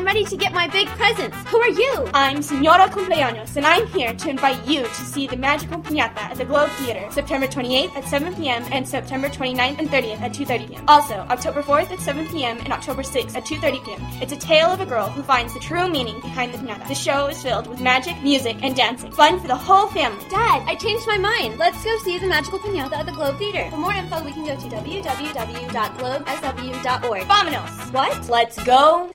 ready to get my big presents. Who are you? I'm Senora Cumpleaños, and I'm here to invite you to see the Magical Piñata at the Globe Theater, September 28th at 7 p.m. and September 29th and 30th at 2:30 p.m. Also, October 4th at 7 p.m. and October 6th at 2:30 p.m. It's a tale of a girl who finds the true meaning behind the piñata. The show is filled with magic, music, and dancing. Fun for the whole family. Dad, I changed my mind. Let's go see the Magical Piñata at the Globe Theater. For more info, we can go to www.globesw.org. Vámonos! What? Let's go!